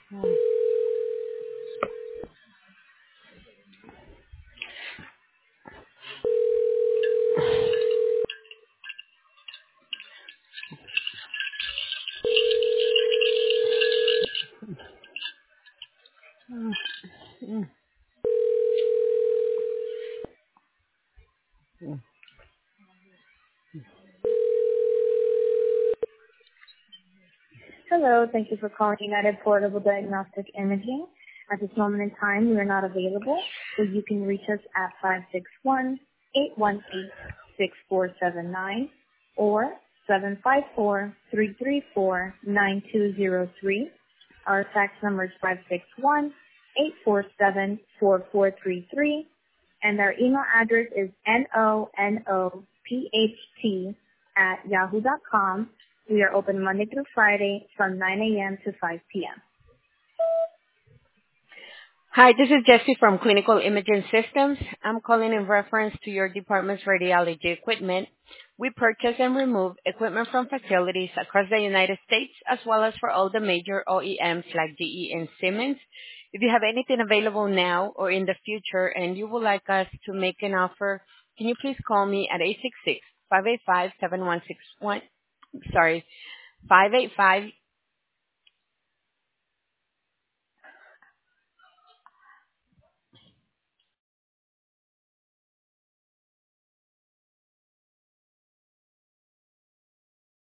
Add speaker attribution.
Speaker 1: Mm, mm, mm, mm.
Speaker 2: Hello. Thank you for calling United Portable Diagnostic Imaging. At this moment in time, we are not available, so you can reach us at 561-818-6479 or 754-334-9203. Our fax number is 561-847-4433, and our email address is nonopht@yahoo.com. We are open Monday through Friday from 9 a.m. to 5 p.m.
Speaker 1: Hi, this is Jessie from Clinical Imaging Systems. I'm calling in reference to your department's radiology equipment. We purchase and remove equipment from facilities across the United States, as well as for all the major OEMs like GE and Siemens. If you have anything available now or in the future and you would like us to make an offer, can you please call me at 866-585-7161? Sorry, 585